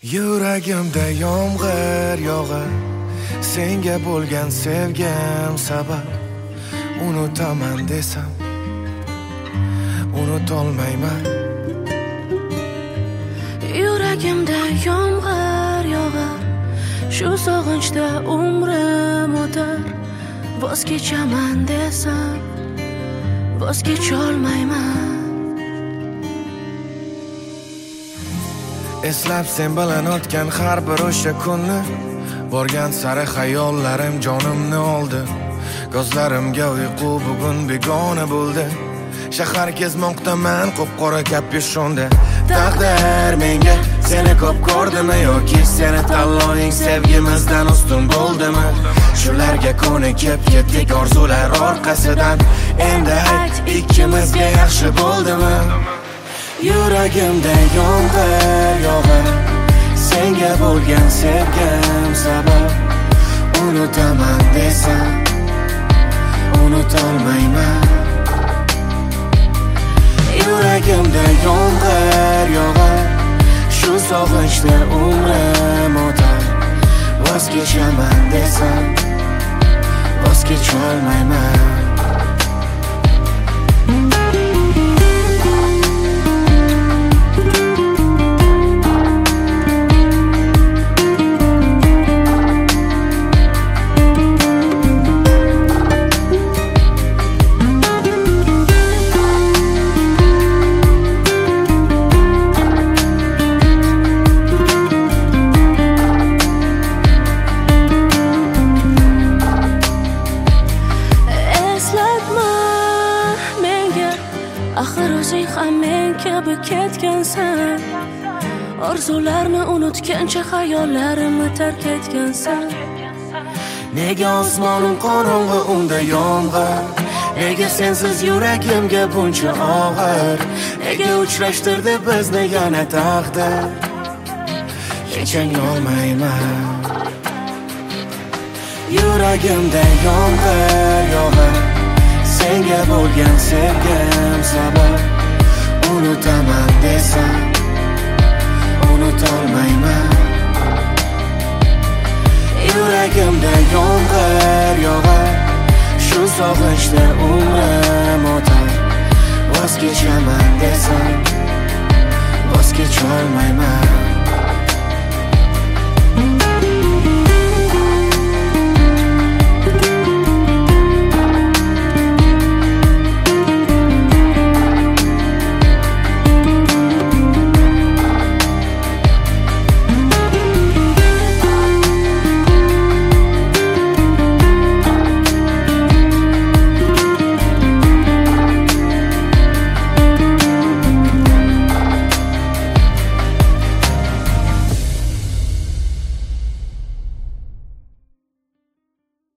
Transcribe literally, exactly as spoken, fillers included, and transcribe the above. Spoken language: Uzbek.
Yuragimda yomg'ir yog'ar, senga bo'lgan sevgim sabab. Unutaman desam unutolmayman. Yuragimda yomg'ir yog'ar, shu sog'inchda umrim o'tar. Voz kechaman desam voz kecholmayman. Eslab sen bilan o'tgan har bir o'sha kunni, borgan sari xayollarim jonimni oldi. Ko'zlarimga uyqu bugun begona bo'ldi. Shahar kezmoqdaman qop-qora kapyushonda. Taqdir menga seni ko'p ko'rdimi yoki seni tanloving sevgimizdan ustun bo'ldimi? Shularga ko'nikib ketdik orzular orqasidan. Endi ayt, ikkimizga yaxshi bo'ldimi? Yuragimda yomg'ir yog'ar, senga bo'lgan sevgim sabab. Unutaman desam unutolmayman. Yuragimda yomg'ir yog'ar, shu sog'inchda umrim o'tar. Voz kechaman desam voz kecholmayman. Axir o'zing ham men kabi ketgansan. Orzularni unutgancha xayollarimni tark etgansan. Nega osmonim qorong'i unda yomg'ir? Nega sensiz yuragimga buncha og'ir? Nega uchrashtirdi bizni yana taqdir? Kechirolmayman. Yuragimda yomg'ir yog'ar, senga bo'lgan sevgim sabab. Unutaman desam unutolmayman. Yuragimda yomg'ir yog'ar, shu sog'inchda umrim o'tar. Voz kechaman desam voz kecholmayman.